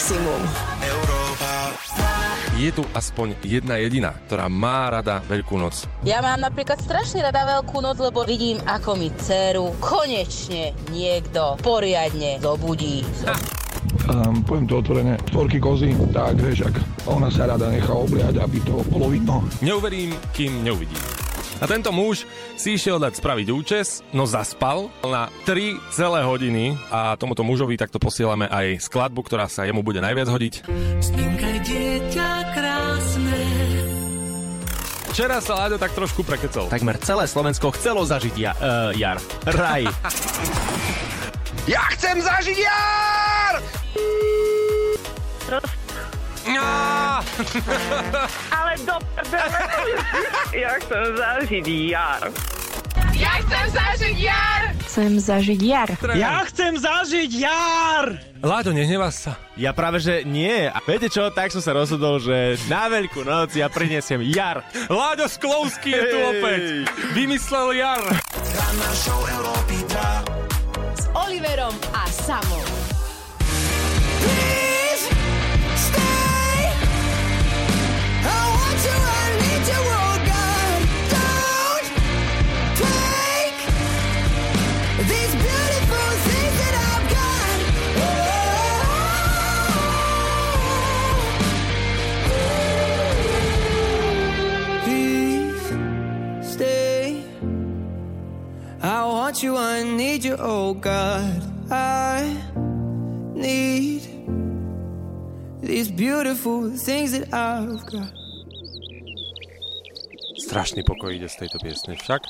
maximum. Je tu aspoň jedna jediná, ktorá má rada Veľkú noc. Ja mám napríklad strašne rada Veľkú noc, lebo vidím, ako mi dceru konečne niekto poriadne zobudí. Poviem to otvorene, tvorky kozy, tak vieš, ak ona sa rada nechá obliať, aby to bolo vidno. Neuverím, kým neuvidím. A tento muž si išiel dať spraviť účes, no zaspal na 3 celé hodiny a tomuto mužovi takto posielame aj skladbu, ktorá sa jemu bude najviac hodiť. Spinkaj, dieťa krásne. Včera sa Láďo tak trošku prekecol. Takmer celé Slovensko chcelo zažiť jar. Raj. Ja chcem zažiť jar! Ale do prdele. Ja chcem zažiť jar. Ja chcem zažiť jar! Chcem zažiť jar. Ja chcem zažiť jar! Láďo, nehnevaj sa. Ja práve, že nie. A viete čo, tak som sa rozhodol, že na Veľkú noc ja prinesiem jar. Láďo Sklovský je tu opäť. Vymyslel jar. Ranná show Európy 2 S Oliverom a Samom. I want you, I need you, oh God. I need these beautiful things that I've got. Strašný pokoj ide z tejto piesne však.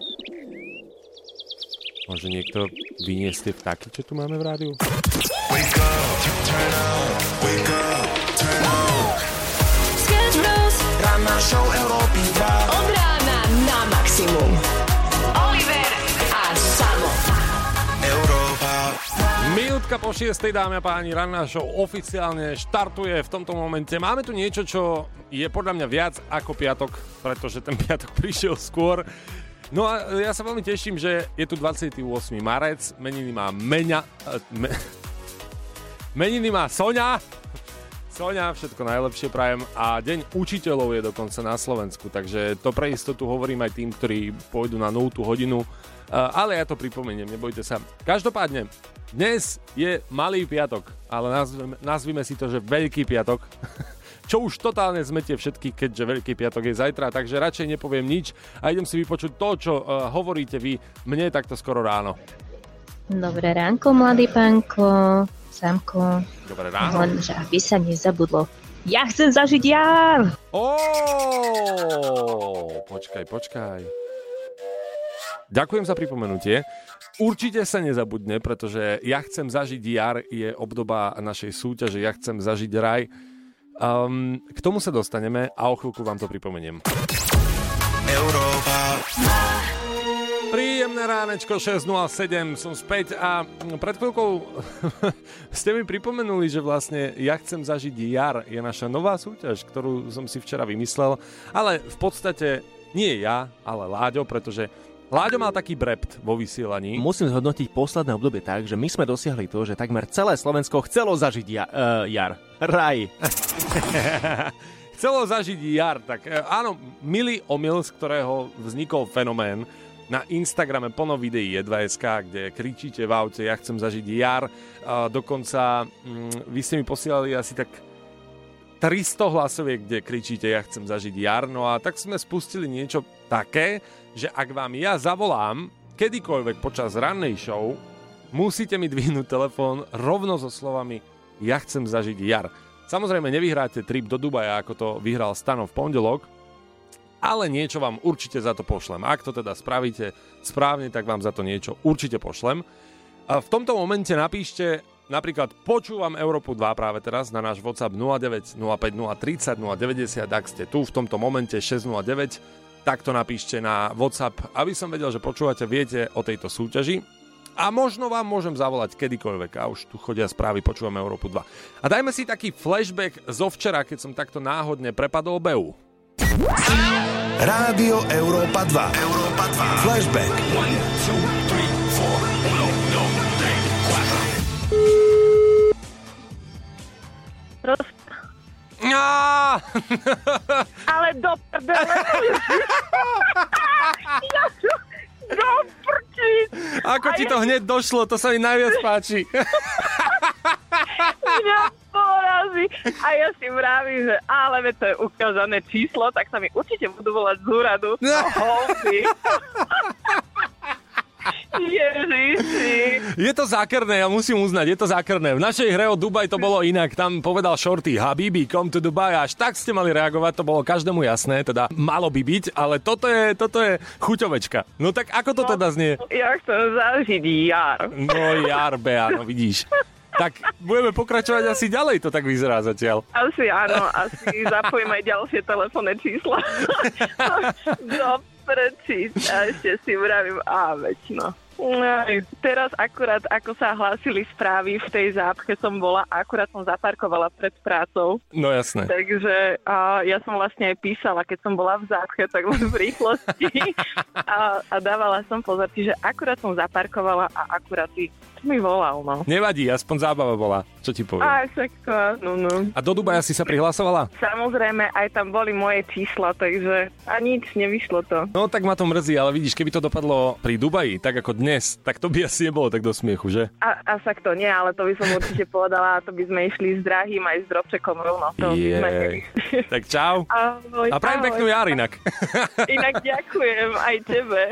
Môže niekto vyniesť tie vtáky, čo tu máme v rádiu? Wake up, turn on, wake up, turn on. Sketch Bros. Ranná show Európy 2. Od rána na maximum. Oliver a Samo. Európa. Minútka po 6, dámy a páni, ranná show oficiálne štartuje v tomto momente. Máme tu niečo, čo je podľa mňa viac ako piatok, pretože ten piatok prišiel skôr. No a ja sa veľmi teším, že je tu 28. marec, meniny má meniny má Soňa. Soňa, všetko najlepšie prajem a deň učiteľov je dokonca na Slovensku, takže to pre istotu hovorím aj tým, ktorí pôjdu na 0. hodinu, ale ja to pripomeniem, nebojte sa. Každopádne, dnes je malý piatok, ale nazvime si to, že veľký piatok, čo už totálne zmetie všetkých, keďže veľký piatok je zajtra, takže radšej nepoviem nič a idem si vypočuť to, čo hovoríte vy mne takto skoro ráno. Dobré ránko, mladý pánko, Samko. Dobré ráno. Len, že aby sa nezabudlo. Ja chcem zažiť jar! Počkaj. Ďakujem za pripomenutie. Určite sa nezabudne, pretože Ja chcem zažiť jar je obdoba našej súťaže Ja chcem zažiť raj. K tomu sa dostaneme a o chvíľku vám to pripomeniem. Európa. Príjemné ránečko, 6.07, som späť a pred chvíľkou ste mi pripomenuli, že vlastne Ja chcem zažiť jar je naša nová súťaž, ktorú som si včera vymyslel, ale v podstate nie ja, ale Láďo, pretože Láďo mal taký brept vo vysielaní. Musím zhodnotiť posledné obdobie tak, že my sme dosiahli to, že takmer celé Slovensko chcelo zažiť jar. Raj. Chcelo zažiť jar, tak áno, milý omyl, z ktorého vznikol fenomén. Na Instagrame plno videí je2.sk, kde kričíte v aute Ja chcem zažiť jar. Dokonca vy ste mi posielali asi tak 300 hlasoviek, kde kričíte Ja chcem zažiť jar. No a tak sme spustili niečo také, že ak vám ja zavolám kedykoľvek počas rannej show, musíte mi dvihnúť telefón rovno so slovami Ja chcem zažiť jar. Samozrejme nevyhráte trip do Dubaja, ako to vyhral Stano v pondelok, ale niečo vám určite za to pošlem. Ak to teda spravíte správne, tak vám za to niečo určite pošlem. A v tomto momente napíšte napríklad počúvam Európu 2 práve teraz na náš WhatsApp 09 05 030 090, ak ste tu v tomto momente 609, tak to napíšte na WhatsApp, aby som vedel, že počúvate, viete o tejto súťaži. A možno vám môžem zavolať kedykoľvek. A už tu chodia správy, počúvame Európu 2. A dajme si taký flashback zo včera, keď som takto náhodne prepadol Beu. Rádio Európa 2. Európa 2. Flashback. 1, 2, 3, 4. Ale do prdele. Do prčic. Ako ti to hneď došlo, to sa mi najviac páči. Mňa porazí. A ja si vravím, že ale to je ukázané číslo, tak sa mi určite budú volať z úradu. No, holby. Ježiši. Je to zákerné, ja musím uznať, je to zákerné. V našej hre o Dubaj to bolo inak. Tam povedal Shorty, Habibi, come to Dubai. Až tak ste mali reagovať, to bolo každému jasné, teda malo by byť, ale toto je chuťovečka. No tak ako to teda znie? Ja chcem zažiť jar. No jar, Bea, no vidíš. Tak budeme pokračovať asi ďalej, to tak vyzerá zatiaľ. Asi áno, asi zapojím aj ďalšie telefónne čísla. Do prčíc. A ešte si vravím, večno. Teraz akurát, ako sa hlásili správy, v tej zápche som bola, akurát som zaparkovala pred prácou. No jasné. Takže ja som vlastne aj písala, keď som bola v zápche, tak len v rýchlosti. A dávala som pozor, že akurát som zaparkovala a akurát mi volal, no. Nevadí, aspoň zábava bola. Čo ti poviem? Však to, no. A do Dubaja si sa prihlasovala? Samozrejme, aj tam boli moje čísla, takže a nič, nevyšlo to. No tak ma to mrzí, ale vidíš, keby to dopadlo pri Dubaji, tak ako dnes, tak to by asi nebolo tak do smiechu, že? A však to nie, ale to by som určite povedala, to by sme išli s drahým aj s drobčekom rovno. Tak čau. Ahoj, a prajem peknú jar inak. Inak ďakujem aj tebe.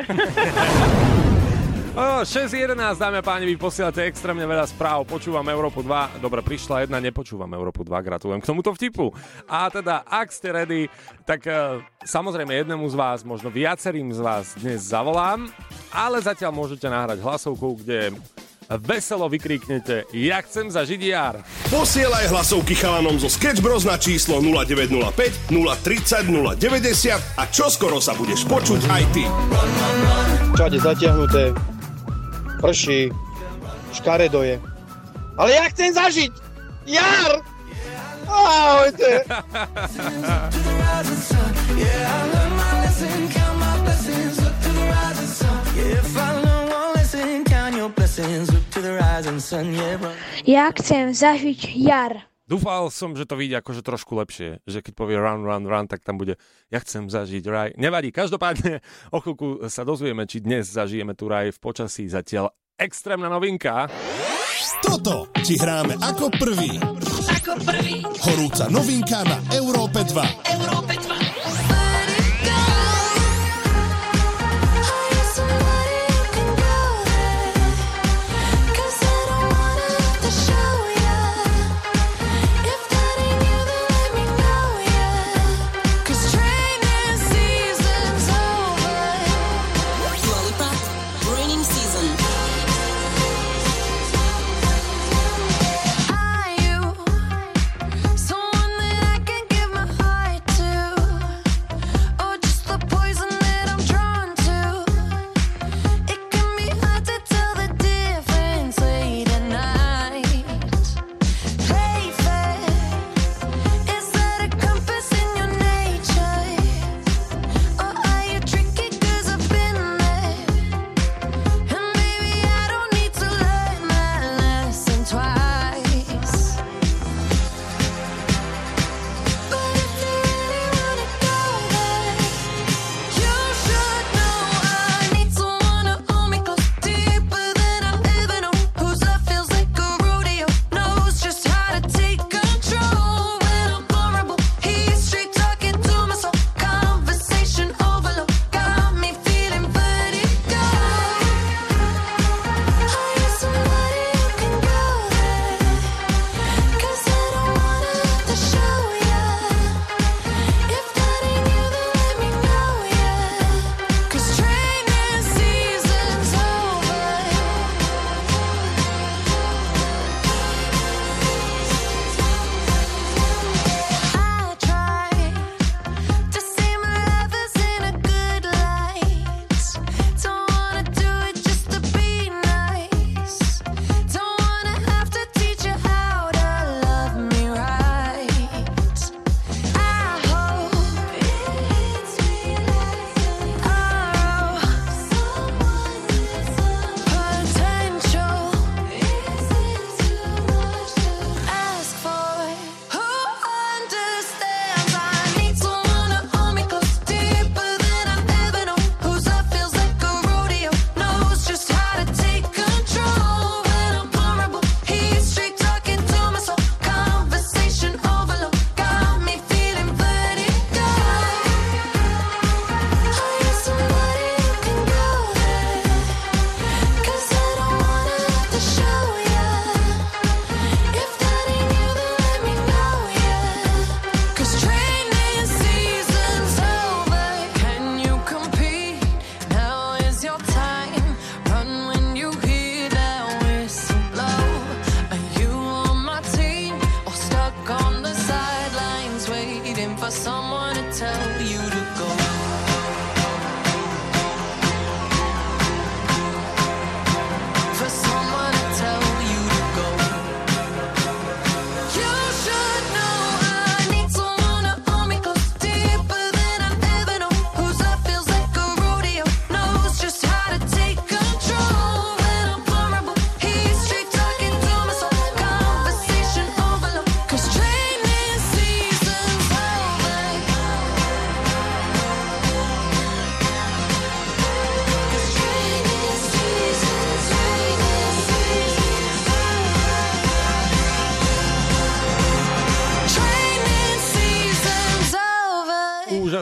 6.11, dámy a páni, vy posielate extrémne veľa správ, počúvam Európu 2, dobre, prišla jedna, nepočúvam Európu 2, gratulujem k tomuto vtipu. A teda, ak ste ready, tak samozrejme jednému z vás, možno viacerým z vás dnes zavolám, ale zatiaľ môžete nahrať hlasovku, kde veselo vykríknete ja chcem zažiť jar. Posielaj hlasovky chalanom zo Sketch Bros na číslo 0905 030 090 a čoskoro sa budeš počuť aj ty. Čade zatiahnuté, prší, škaredo je. Ale ja chcem zažiť jar! Ahojte! Ja chcem zažiť jar. Dúfal som, že to vyjde akože trošku lepšie, že keď povie run, tak tam bude ja chcem zažiť raj. Nevadí, každopádne o chvíľku sa dozvieme, či dnes zažijeme tu raj v počasí. Zatiaľ extrémna novinka. Toto ti hráme ako prvý. Ako prvý. Horúca novinka na Európe 2. Európe 2. Someone that I can give my heart to.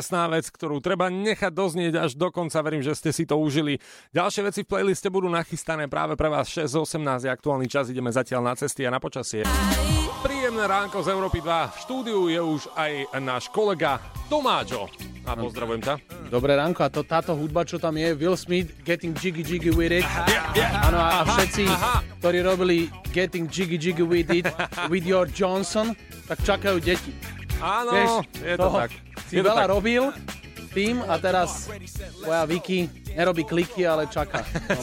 krásna vec, ktorú treba nechať doznieť až do konca. Verím, že ste si to užili. Ďalšie veci v playliste budú nachystané práve pre vás. 6:18 je aktuálny čas, ideme zatiaľ na cesty a na počasie. Príjemné ránko z Európy 2. V štúdiu je už aj náš kolega Tomáčo. A pozdravujem ťa. Dobré ránko, a táto hudba, čo tam je, Will Smith, Getting Jiggy Jiggy With It. Áno, a všetci, ktorí robili Getting Jiggy Jiggy With It, With Your Johnson, tak čakajú deti. Áno, vieš, je to tak. Si veľa robil tým a teraz tvoja Vicky nerobí kliky, ale čaká.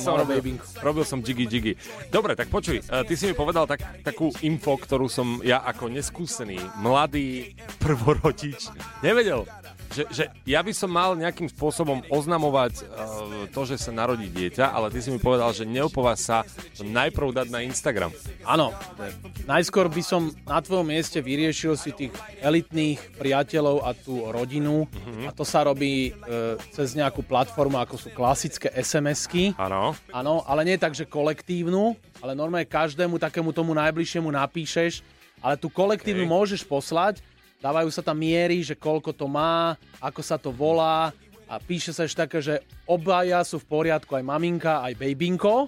Robil som Jiggy. Dobre, tak počuj, ty si mi povedal takú info, ktorú som ja ako neskúsený, mladý prvorodič nevedel. Že ja by som mal nejakým spôsobom oznamovať to, že sa narodí dieťa, ale ty si mi povedal, že neopováž sa najprv dať na Instagram. Áno, najskôr by som na tvojom mieste vyriešil si tých elitných priateľov a tú rodinu a to sa robí cez nejakú platformu, ako sú klasické SMS-ky. Áno. Áno, ale nie tak, že kolektívnu, ale normálne každému takému tomu najbližšiemu napíšeš, ale tú kolektívnu môžeš poslať. Dávajú sa tam miery, že koľko to má, ako sa to volá a píše sa ešte také, že obaja sú v poriadku, aj maminka, aj babinko.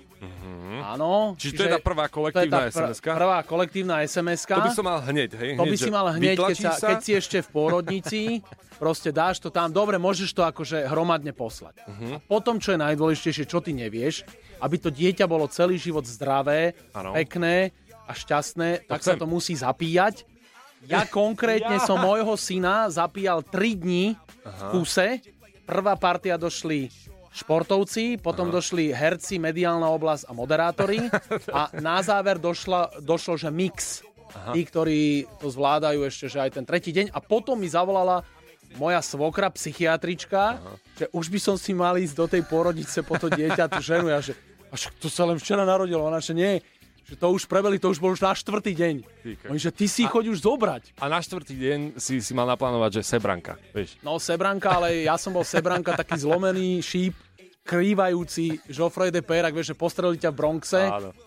Áno. Čiže to je tá prvá kolektívna SMS-ka? Prvá kolektívna SMS-ka. To by som mal hneď, hej? To by si mal hneď, keď si ešte v pôrodnici, proste dáš to tam. Dobre, môžeš to akože hromadne poslať. A potom, čo je najdôležitejšie, čo ty nevieš, aby to dieťa bolo celý život zdravé, pekné a šťastné, tak sa to musí zapíjať. Ja konkrétne som môjho syna zapíjal 3 dní v kuse. Prvá partia došli športovci, potom došli herci, mediálna oblasť a moderátori a na záver došlo, že mix. Tí, ktorí to zvládajú ešte, že aj ten tretí deň. A potom mi zavolala moja svokra, psychiatrička, že už by som si mal ísť do tej pôrodnice po to dieťa, tú ženu. Ja, že to sa len včera narodilo. Ona, že nie, že to už prebeli, to už bol už na 4. deň. Oni, že ty si choď už zobrať. A na 4. deň si mal naplánovať, že sebranka, vieš? No sebranka, ale ja som bol sebranka, taký zlomený šíp, krývajúci Geoffrey de Perrac, vieš, že postrelili ťa v Bronxe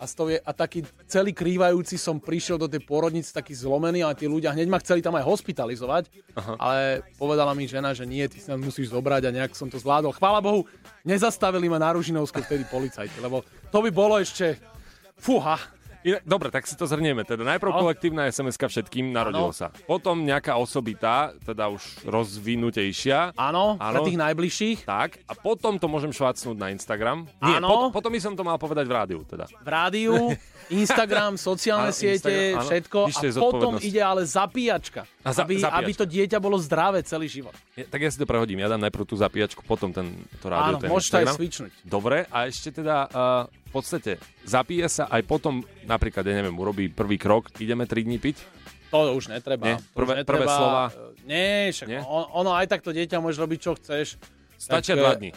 a taký celý krývajúci som prišiel do tej pôrodnice, taký zlomený, ale tí ľudia hneď ma chceli tam aj hospitalizovať, ale povedala mi žena, že nie, ty si nás musíš zobrať a nejak som to zvládol. Chvála Bohu, nezastavili ma na Ružinovsku vtedy policajti, lebo to by bolo ešte... Fúha. Dobre, tak si to zhrnieme. Teda najprv kolektívna SMS-ka všetkým, narodilo sa. Potom nejaká osobitá, teda už rozvinutejšia. Áno, pre tých najbližších. Tak, a potom to môžem švácnúť na Instagram. Áno. Potom by som to mal povedať v rádiu, teda. V rádiu, Instagram, sociálne siete, všetko. A potom ide ale zapíjačka. Aby to dieťa bolo zdravé celý život. Tak ja si to prehodím. Ja dám najprv tú zapíjačku, potom to rádio. Áno, môžeš aj switchnúť. Dobre, a ešte teda... v podstate zapíje sa aj potom, napríklad, ja neviem, urobí prvý krok, ideme 3 dní piť? To už netreba. Nie? Prvé slova? Nie, však nie? Ono aj tak to dieťa môže robiť, čo chceš. Stačia 2 dní.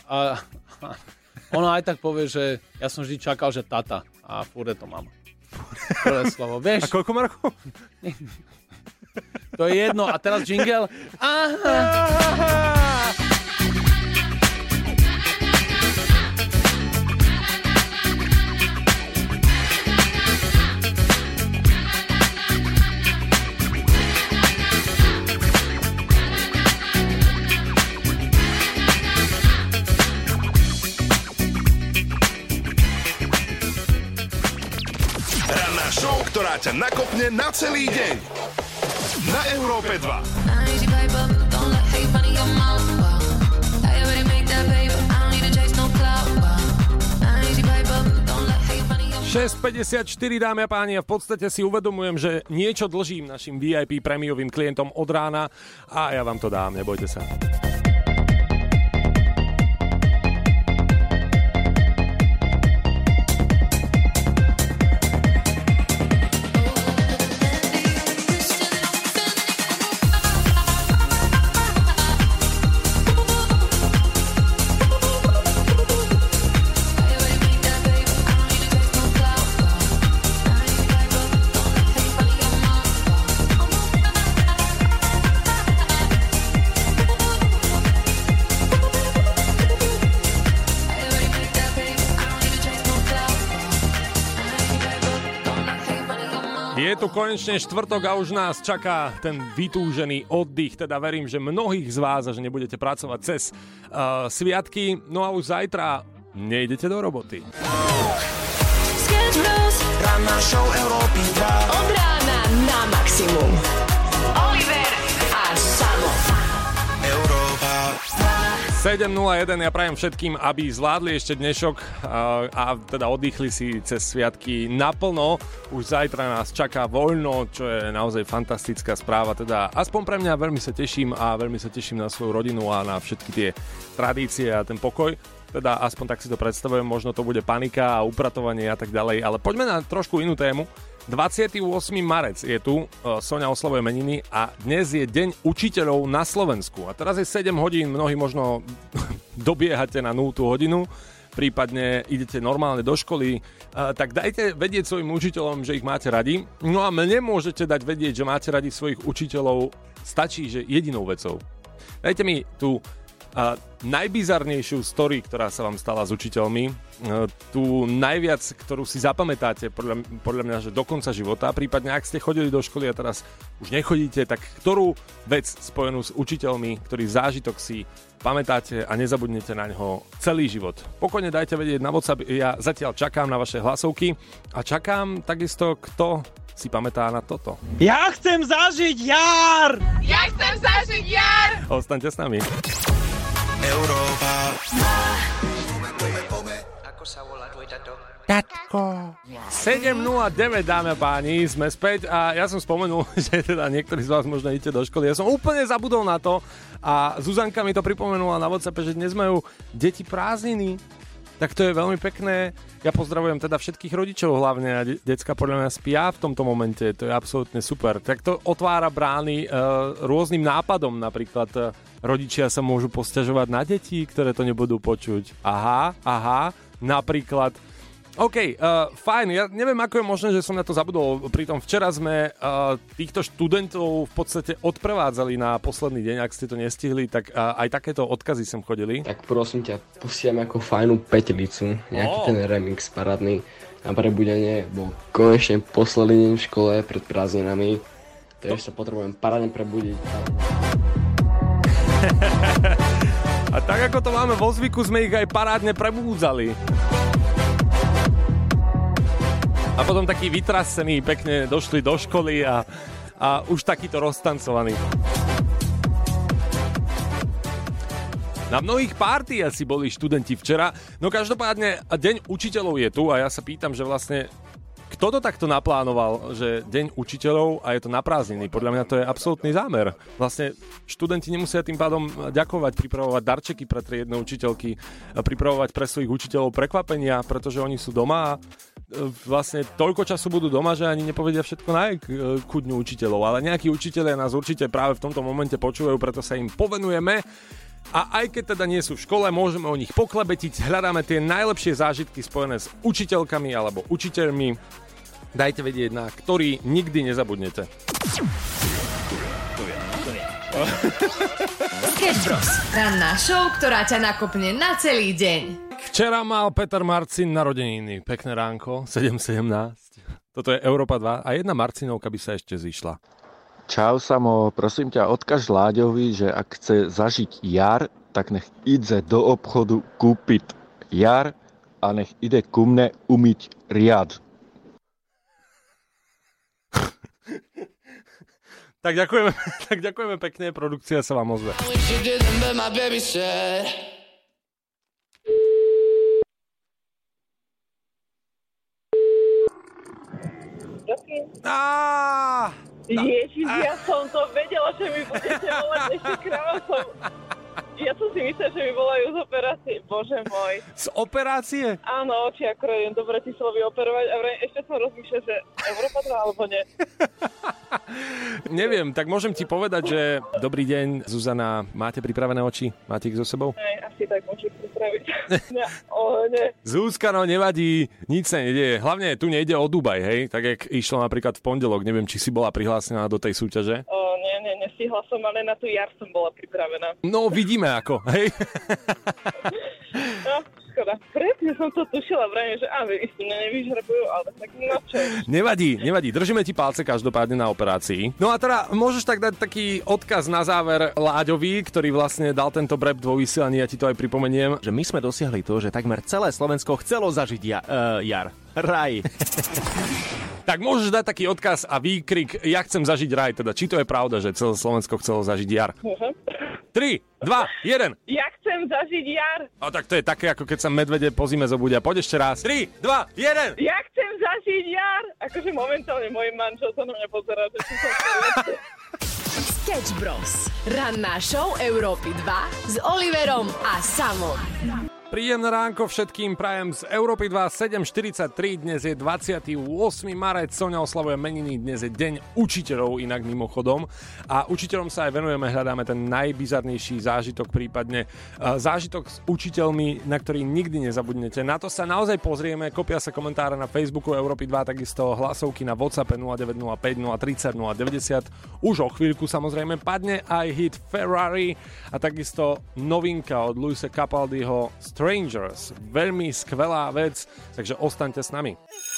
Ono aj tak povie, že ja som vždy čakal, že tata a furt je to mama. Prvé slovo, vieš? A koľko má rokov? To je jedno. A teraz jingle. Show, ktorá ťa nakopne na celý deň. Na Európe 2. 6:54, dámy a páni, a v podstate si uvedomujem, že niečo dlžím našim VIP prémiovým klientom od rána a ja vám to dám, nebojte sa. Je tu konečne štvrtok a už nás čaká ten vytúžený oddych, teda verím, že mnohých z vás, že nebudete pracovať cez sviatky, no a už zajtra nejdete do roboty. Sketch Bros. Ranná show Európy 2. Od rána na maximum. Oliver a Samo. Európa 7:01, ja prajem všetkým, aby zvládli ešte dnešok a teda oddychli si cez sviatky naplno. Už zajtra nás čaká voľno, čo je naozaj fantastická správa. Teda aspoň pre mňa veľmi sa teším a veľmi sa teším na svoju rodinu a na všetky tie tradície a ten pokoj. Teda aspoň tak si to predstavujem, možno to bude panika a upratovanie a tak ďalej. Ale poďme na trošku inú tému. 28. marec je tu, Soňa oslavuje meniny a dnes je deň učiteľov na Slovensku. A teraz je 7 hodín, mnohí možno dobiehate na 0. hodinu, prípadne idete normálne do školy, tak dajte vedieť svojim učiteľom, že ich máte radi. No a mne môžete dať vedieť, že máte radi svojich učiteľov, stačí, že jedinou vecou. Dajte mi tú najbizarnejšiu story, ktorá sa vám stala s učiteľmi, tú najviac, ktorú si zapamätáte podľa mňa, že do konca života, prípadne ak ste chodili do školy a teraz už nechodíte, tak ktorú vec spojenú s učiteľmi, ktorý zážitok si pamätáte a nezabudnete na ňo celý život. Pokojne dajte vedieť na WhatsApp, ja zatiaľ čakám na vaše hlasovky a čakám takisto, kto si pamätá na toto. Ja chcem zažiť jar! Ja chcem zažiť jar! Ostaňte s nami. Európa. Ako sa volá tvoj tato? Tatko. 7:09, dámy a páni, sme späť a ja som spomenul, že teda niektorí z vás možno idete do školy. Ja som úplne zabudol na to a Zuzanka mi to pripomenula na WhatsAppe, že dnes majú deti prázdniny. Tak to je veľmi pekné. Ja pozdravujem teda všetkých rodičov hlavne a decka podľa mňa spia v tomto momente. To je absolútne super. Tak to otvára brány rôznym nápadom. Napríklad rodičia sa môžu posťažovať na deti, ktoré to nebudú počuť. Aha, napríklad. OK, fajn, ja neviem, ako je možné, že som na to zabudol. Pritom včera sme týchto študentov v podstate odprevádzali na posledný deň, ak ste to nestihli, tak aj takéto odkazy sem chodili. Tak prosím ťa, pustím ako fajnú petelicu, nejaký ten remix parádny na prebudenie, bo konečne posledný deň v škole pred prázdninami, takže sa potrebujem parádne prebudiť. A tak ako to máme vo zvyku, sme ich aj parádne prebúdzali. A potom takí vytrasení, pekne došli do školy a už takýto roztancovaní. Na mnohých párty asi boli študenti včera, no každopádne deň učiteľov je tu a ja sa pýtam, že vlastne kto to takto naplánoval, že deň učiteľov a je to na prázdniny? Podľa mňa to je absolútny zámer. Vlastne študenti nemusia tým pádom ďakovať, pripravovať darčeky pre triedne učiteľky, pripravovať pre svojich učiteľov prekvapenia, pretože oni sú doma a vlastne toľko času budú doma, že ani nepovedia všetko na ku dňu učiteľov. Ale nejakí učiteľia nás určite práve v tomto momente počúvajú, preto sa im povenujeme. A aj keď teda nie sú v škole, môžeme o nich poklebetiť, hľadáme tie najlepšie zážitky spojené s učiteľkami alebo učiteľmi. Dajte vedieť, na ktorý nikdy nezabudnete. Sketch Bros. Ranná show, ktorá ťa nakopne na celý deň. Včera mal Peter Marcin narodeniny. Pekné ránko, 7:17. Toto je Európa 2 a jedna Marcinovka by sa ešte zišla. Čau Samo, prosím ťa, odkaž Láďovi, že ak chce zažiť jar, tak nech ide do obchodu kúpiť jar a nech ide ku mne umyť riad. Tak ďakujeme pekne, produkcia sa vám ozve. Ježiš, ja som to vedela, že mi budete volať ešte kráva som. Ja som si myslela, že mi volajú z operácie. Bože môj. Z operácie? Áno, oči akorát idem do Bratislavy operovať a ešte som rozmýšľal, že Európa 2 alebo nie. Neviem, tak môžem ti povedať, že dobrý deň, Zuzana, máte pripravené oči? Máte ich so sebou? Asi tak môžem pripraviť. Nie. Zuzka, no nevadí, nič sa nedieje. Hlavne tu nejde o Dubaj, hej? Tak jak išlo napríklad v pondelok, neviem, či si bola prihlásená do tej súťaže. Nestihla som, ale na tú jar som bola pripravená. No, vidíme ako, hej? No, škoda. Presne som to tušila, vrajme, že vy si mňa nevyžrebujú, ale tak no čo. Nevadí. Držíme ti palce každopádne na operácii. No a teda môžeš tak dať taký odkaz na záver Láďovi, ktorý vlastne dal tento brep vo vysielaní, ja ti to aj pripomeniem. Že my sme dosiahli to, že takmer celé Slovensko chcelo zažiť jar. Raj. Tak môžeš dať taký odkaz a výkrik, ja chcem zažiť raj, teda či to je pravda, že celé Slovensko chcelo zažiť jar. 3, 2, 1. Ja chcem zažiť jar. A tak to je také, ako keď sa medvede po zime zobudia. Poď ešte raz. 3, 2, 1. Ja chcem zažiť jar. Akože momentálne môj manžel sa na mňa pozerá, že som Sketch Bros. Ranná show Európy 2 s Oliverom a Samom. Príjemné ránko všetkým prajem z Európy 2, 7.43, dnes je 28. marec, Soňa oslavuje meniny, dnes je deň učiteľov, inak mimochodom. A učiteľom sa aj venujeme, hľadáme ten najbizarnejší zážitok, prípadne zážitok s učiteľmi, na ktorý nikdy nezabudnete. Na to sa naozaj pozrieme, kopia sa komentáre na Facebooku Európy 2, takisto hlasovky na WhatsAppe 0905 030 090. Už o chvíľku samozrejme padne aj hit Ferrari a takisto novinka od Luisa Capaldiho Strangers. Veľmi skvelá vec, takže ostaňte s nami.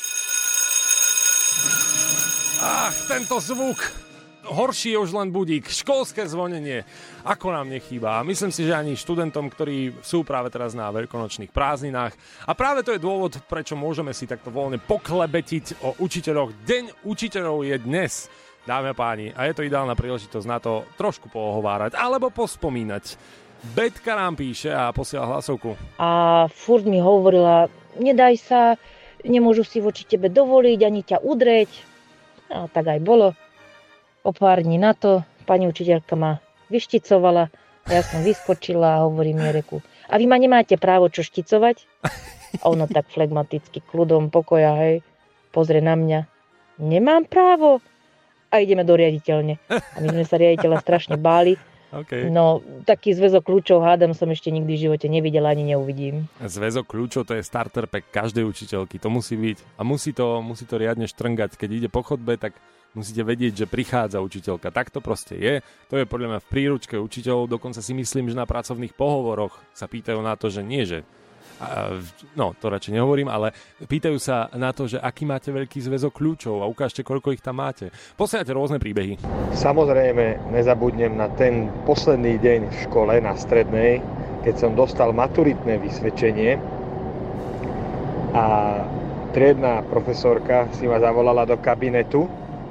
Tento zvuk. Horší je už len budík. Školské zvonenie. Ako nám nechýba. Myslím si, že ani študentom, ktorí sú práve teraz na veľkonočných prázdninách. A práve to je dôvod, prečo môžeme si takto voľne poklebetiť o učiteľoch. Deň učiteľov je dnes, dámy a páni. A je to ideálna príležitosť na to trošku pohovárať alebo pospomínať. Betka nám píše a posiela hlasovku. A furt mi hovorila, nedaj sa, nemôžu si voči tebe dovoliť, ani ťa udrieť. A tak aj bolo. O pár dní na to pani učiteľka ma vyšticovala a ja som vyskočila a hovorím Jereku, a vy ma nemáte právo čo šticovať? A ona tak flegmaticky, kľudom, pokoja, hej, pozrie na mňa. Nemám právo? A ideme do riaditeľne. A my sme sa riaditeľa strašne báli. Okay. No, taký zväzok kľúčov hádam som ešte nikdy v živote nevidela ani neuvidím. Zväzok kľúčov to je starter pack každej učiteľky, to musí byť. A musí to riadne štrngať. Keď ide po chodbe, tak musíte vedieť, že prichádza učiteľka. Tak to proste je. To je podľa mňa v príručke učiteľov. Dokonca si myslím, že na pracovných pohovoroch sa pýtajú na to, že nie, že no, to radšej nehovorím, ale pýtajú sa na to, že aký máte veľký zväzok kľúčov a ukážte, koľko ich tam máte. Posielate rôzne príbehy. Samozrejme, nezabudnem na ten posledný deň v škole na strednej, keď som dostal maturitné vysvedčenie a triedna profesorka si ma zavolala do kabinetu,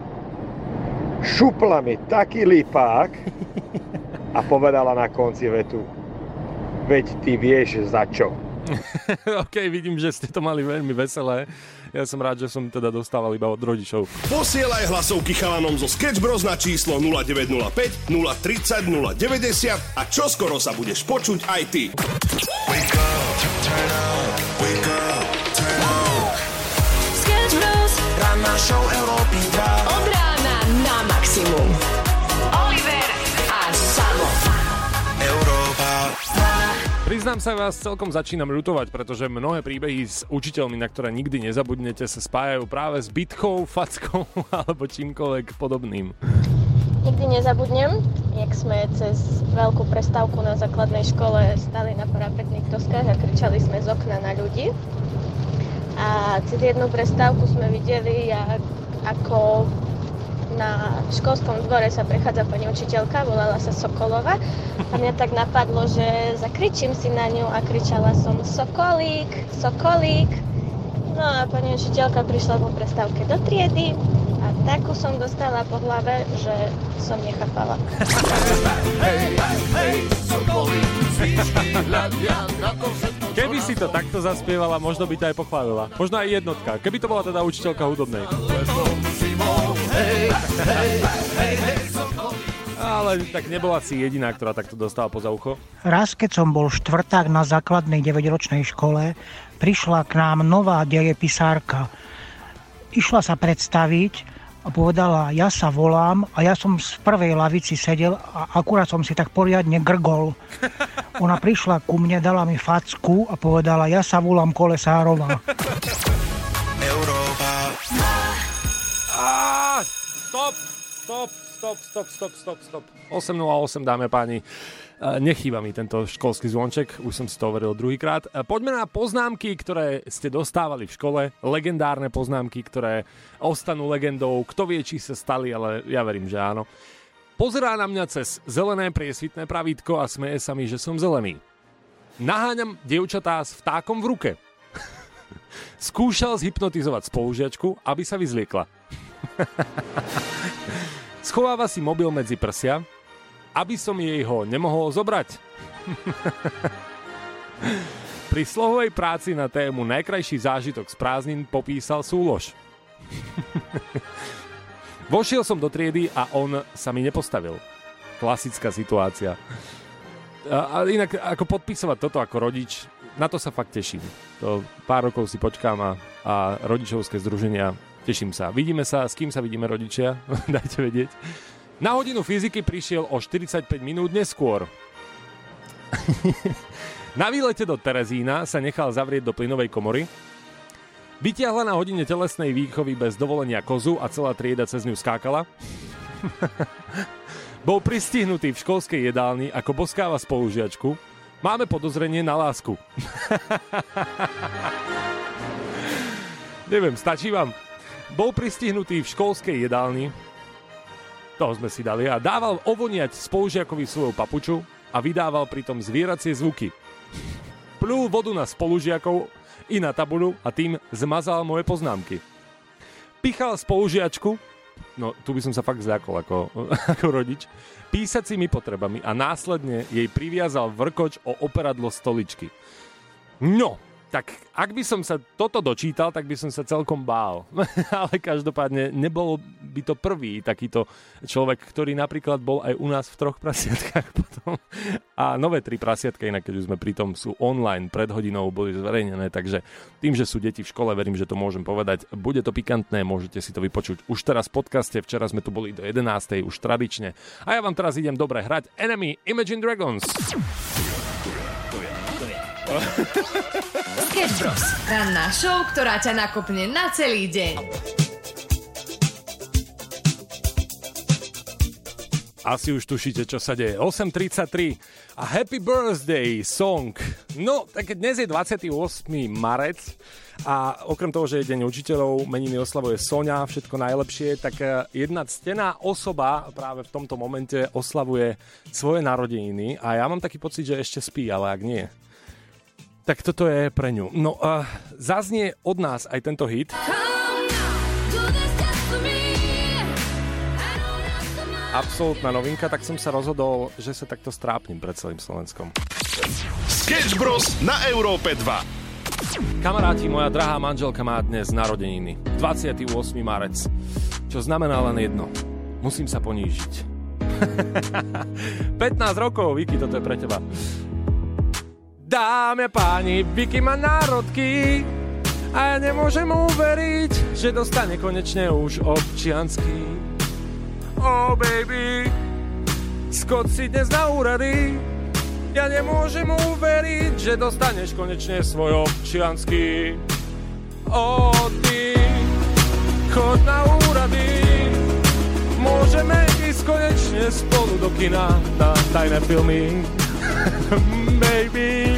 šupla mi taký lípák a povedala na konci vetu, veď ty vieš za čo. OK, vidím, že ste to mali veľmi veselé. Ja som rád, že som teda dostával iba od rodičov. Posielaj hlasovky chalanom zo Sketch Bros na číslo 0905 030 090 a čoskoro sa budeš počuť aj ty. Wake up, turn on, wake up, turn on. Sketch Bros. Ranná show Európy 2. Od rána na maximum. Oliver a Samo. Európa 2. Priznám sa, vás celkom začínam ľutovať, pretože mnohé príbehy s učiteľmi, na ktoré nikdy nezabudnete, sa spájajú práve s bitkou, fackou alebo čímkoľvek podobným. Nikdy nezabudnem, jak sme cez veľkú prestávku na základnej škole stali na parapetných doskách a kričali sme z okna na ľudí. A cez jednu prestávku sme videli, ako na školskom dvore sa prechádza pani učiteľka, volala sa Sokolova. A mňa tak napadlo, že zakričím si na ňu a kričala som Sokolík, Sokolík. No a pani učiteľka prišla po prestávke do triedy a takú som dostala po hlave, že som nechápala. Keby si to takto zaspievala, možno by ťa aj pochválila. Možno aj jednotka. Keby to bola teda učiteľka hudobnej. Ale tak nebola si jediná, ktorá takto dostala poza ucho. Raz, keď som bol štvrták na základnej 9-ročnej škole, prišla k nám nová dejepisárka. Išla sa predstaviť a povedala, ja sa volám, a ja som v prvej lavici sedel a akurát som si tak poriadne grgol. Ona prišla ku mne, dala mi facku a povedala, ja sa volám Kolesárová. Európa. Stop. Stop. 8:08, dámy a páni. Nechýba mi tento školský zvonček, už som si to overil druhýkrát. Poďme na poznámky, ktoré ste dostávali v škole. Legendárne poznámky, ktoré ostanú legendou. Kto vie, či sa stali, ale ja verím, že áno. Pozerá na mňa cez zelené priesvitné pravítko a smeje sa mi, že som zelený. Naháňam dievčatá s vtákom v ruke. Skúšal zhypnotizovať spolužiačku, aby sa vyzliekla. Schováva si mobil medzi prsia, aby som jej ho nemohol zobrať. Pri slohovej práci na tému najkrajší zážitok z prázdnin popísal súlož. Vošiel som do triedy a on sa mi nepostavil. Klasická situácia. A inak, ako podpisovať toto ako rodič, na to sa fakt teším. To pár rokov si počkám a rodičovské združenia, teším sa. Vidíme sa, s kým sa vidíme rodičia? Dajte vedieť. Na hodinu fyziky prišiel o 45 minút neskôr. Na výlete do Terezína sa nechal zavrieť do plynovej komory. Vytiahla na hodine telesnej výchovy bez dovolenia kozu a celá trieda cez ňu skákala. Bol pristihnutý v školskej jedálni, ako boskáva spolužiačku. Máme podozrenie na lásku. Neviem, stačí vám? Bol pristihnutý v školskej jedálni. Toho sme si dali. A dával ovoniať spolužiakovi svoju papuču a vydával pritom zvieracie zvuky. Plul vodu na spolužiakov i na tabuľu a tým zmazal moje poznámky. Pichal spolužiačku, no tu by som sa fakt zľakol ako rodič, písacími potrebami a následne jej priviazal vrkoč o operadlo stoličky. No, tak ak by som sa toto dočítal, tak by som sa celkom bál. Ale každopádne nebol by to prvý takýto človek, ktorý napríklad bol aj u nás v 3 prasiatkách potom. A nové 3 prasiatka, inak keď už sme pri tom, sú online, pred hodinou boli zverejnené, takže tým, že sú deti v škole, verím, že to môžem povedať. Bude to pikantné, môžete si to vypočuť už teraz v podcaste. Včera sme tu boli do 11:00, už tradične. A ja vám teraz idem dobre hrať Enemy Imagine Dragons. Sketch Bros. Ranná show, ktorá ťa nakopne na celý deň. Asi už tušíte, čo sa deje. 8:33 a Happy Birthday song. No, tak dnes je 28. marec a okrem toho, že je deň učiteľov, meniny oslavuje Soňa, všetko najlepšie, tak jedna ctená osoba práve v tomto momente oslavuje svoje narodeniny a ja mám taký pocit, že ešte spí, ale ak nie, tak toto je pre ňu. No, zaznie od nás aj tento hit. Absolútna novinka, tak som sa rozhodol, že sa takto strápnim pred celým Slovenskom. Sketch Bros. Na Európe 2. Kamaráti, moja drahá manželka má dnes narodeniny. 28. marec. Čo znamená len jedno. Musím sa ponížiť. 15 rokov, Vicky, toto je pre teba. Dámy a páni, Vicky má národky a ja nemôžem uveriť, že dostane konečne už občiansky. Oh baby, skôr si dnes na úrady, ja nemôžem uveriť, že dostaneš konečne svoj občiansky. Oh ty, chod na úrady, môžeme ísť konečne spolu do kina na tajné filmy. Baby.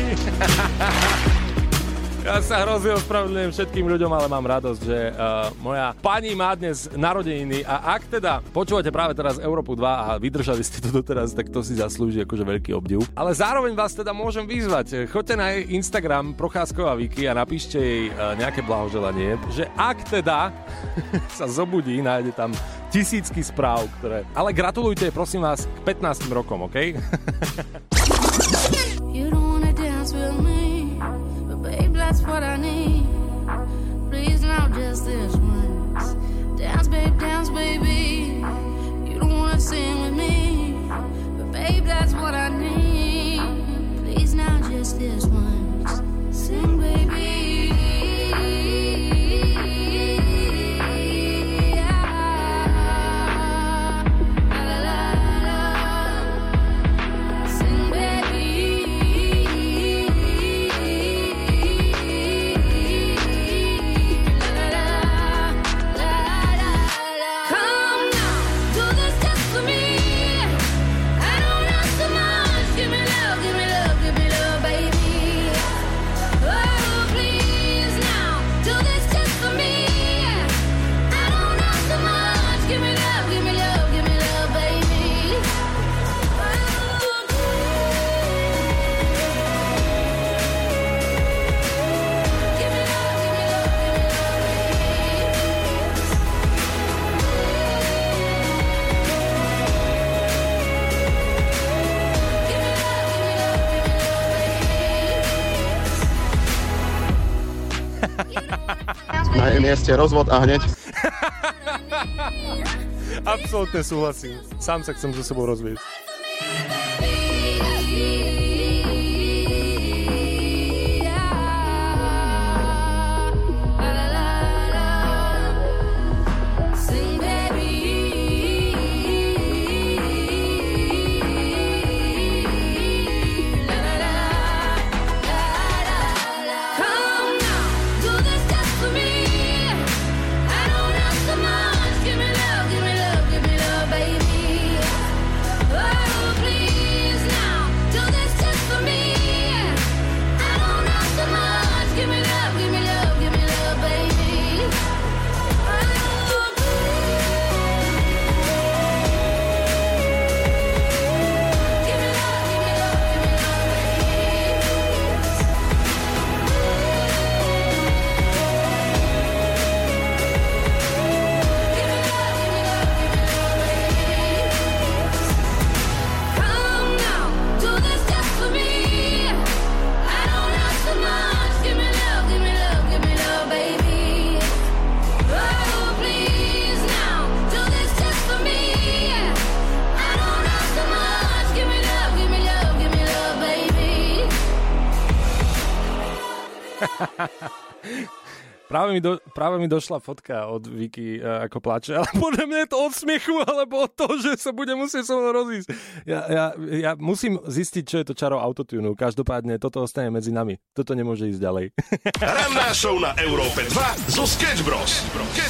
Ja sa hrozne ospravedlňujem všetkým ľuďom, ale mám radosť, že moja pani má dnes narodeniny a ak teda počúvate práve teraz Európu 2 a vydržali ste to doteraz, tak to si zaslúži akože veľký obdiv. Ale zároveň vás teda môžem vyzvať. Choďte na jej Instagram Procházková Viki a napíšte jej nejaké blahoželanie, že ak teda sa zobudí, nájde tam tisícky správ, ktoré... Ale gratulujte, prosím vás, k 15 rokom, okej? You don't wanna dance with me, but babe, that's what I need. Please now just this once. Dance, baby. You don't wanna sing with me, but babe, that's what I need. Please now just this once. Sing, baby. Sing, správnej mieste, rozvod a hneď. Absolútne súhlasím. Sám sa chcem so sebou rozviesť. Práve mi došla fotka od Vicky, ako plače, ale podľa mňa je to od smiechu, alebo od toho, že sa bude musieť so mnou rozísť. Ja musím zistiť, čo je to čaro autotunu. Každopádne toto ostane medzi nami. Toto nemôže ísť ďalej. Ranná show na Európe 2 zo Sketch Bros.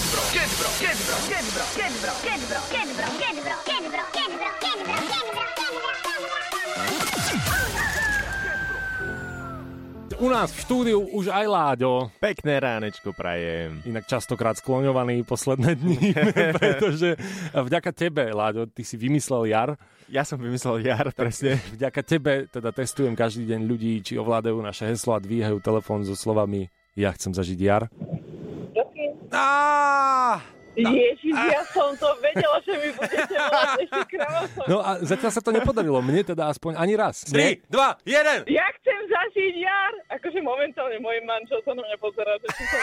U nás v štúdiu už aj Láďo. Pekné ránečko prajem. Inak častokrát skloňovaný posledné dni, pretože vďaka tebe, Láďo, ty si vymyslel jar. Ja som vymyslel jar, presne. Vďaka tebe teda testujem každý deň ľudí, či ovládajú naše heslo a dvíhajú telefón so slovami ja chcem zažiť jar. Ježiš, ja som to vedela, že mi budete volať ešte kráľovstvo. No a zatiaľ sa to nepodarilo. Mne teda aspoň ani raz. 3, 2, 1! Ja chcem zažiť jar. Akože momentálne môj manžel sa na mňa pozerá, že som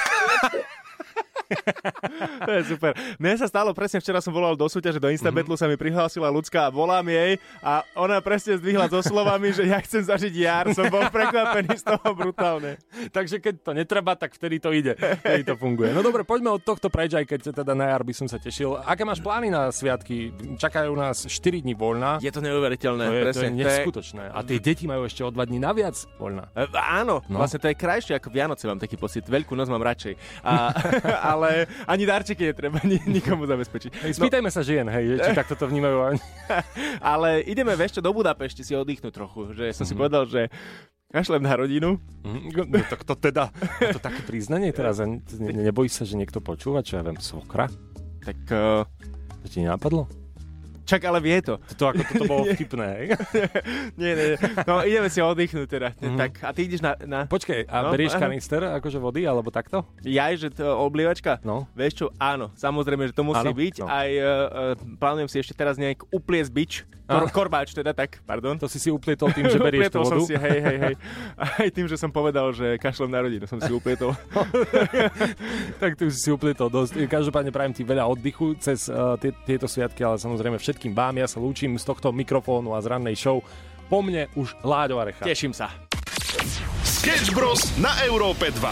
To je super. Mne sa stalo presne, včera som volal do súťaže, do Instabetlu sa mi prihlásila ľudská a volám jej a ona presne zdvihla so slovami, že ja chcem zažiť jar. Som bol prekvapený z toho brutálne. Takže keď to netreba, tak vtedy to ide. Vtedy to funguje. No dobre, poďme od tohto preč, aj keď teda na jar by som sa tešil. Aké máš plány na sviatky? Čakajú nás 4 dní voľna. Je to neuveriteľné. To je neskutočné. A tie deti majú ešte o 2 dní naviac voľna. Áno, vlastne to je krajšie ako Vianoce, mám taký pocit. Veľkú noc mám radšej. Ale ani darčeky netreba nikomu zabezpečiť. Spýtajme sa žien, hej, či takto to vnímajú. Ale ideme ešte do Budapešti si oddychnúť trochu. Že som si povedal, že kašlem na rodinu. No tak to teda, to také priznanie teraz. Nebojíš sa, že niekto počúva, čo ja viem, svokra? Tak to ti nenapadlo? Čak, ale vie to. Toto bolo vtipné, hej? Nie. No, ideme si oddychnúť teda. Tak, a ty ideš na... Počkej, a berieš kanister akože vody, alebo takto? Že to oblievačka? No. Vieš čo, áno, samozrejme, že to musí byť. No. Aj plánujem si ešte teraz nejak upliesť bič. Korbáč teda, tak, pardon. To si uplietol tým, že berieš tú vodu? Som si, hej. Aj tým, že som povedal, že kašlem na rodinu, som si uplietol. Tak ty si uplietol dosť. Každopádne prajem ti veľa oddychu cez tieto sviatky, ale samozrejme všetkým vám. Ja sa lúčim z tohto mikrofónu a z rannej show. Po mne už Láďo a Recha. Teším sa. Sketch Bros na Európe 2.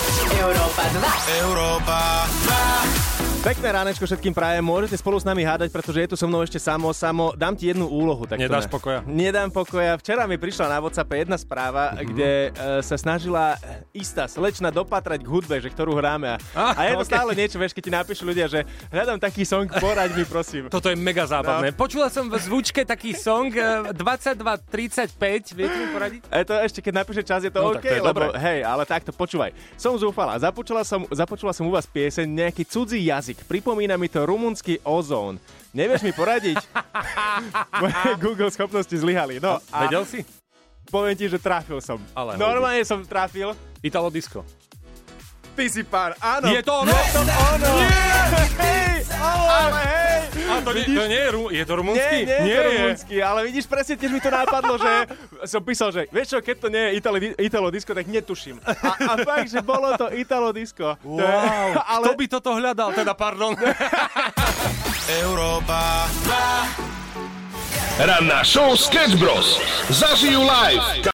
Európa 2. Pekné ránečko všetkým prajem. Môžete spolu s nami hádať, pretože je tu so mnou ešte samo. Dám ti jednu úlohu. Nedáš pokoja? Nedám pokoja. Včera mi prišla na WhatsApp jedna správa, kde sa snažila istá slečna dopatrať k hudbe, že ktorú hráme. A je to stále niečo, vieš, keď ti napíšu ľudia, že hľadám taký song, poraď mi, prosím. Toto je mega zábavné. No. Počula som v zvučke taký song 22:35, viete mi poradiť? To ešte keď napíše čas, je to OK, to je lebo hej, ale takto počúvaj. Som zúfala. Započula som u vás pieseň, nejaký cudzí jazyk. Pripomína mi to rumunský ozón. Nevieš mi poradiť? Moje Google schopnosti zlyhali. No, vedel si? Poviem ti, že trafil som. Ale normálne som trafil. Italo disco. Ty si pán, áno. Je to ono? Je to ono. Nie! Hej! Ale hej! A to nie je to rumunský? Nie je to rumunský, ale vidíš, presne tiež mi to napadlo, že som písal, že vieš čo, keď to nie je Italo disco, tak netuším. A fakt, že bolo to Italo disco. Wow, ale... Kto by toto hľadal, teda pardon. Európa 2. Ranná show Sketch Bros. Zažijú live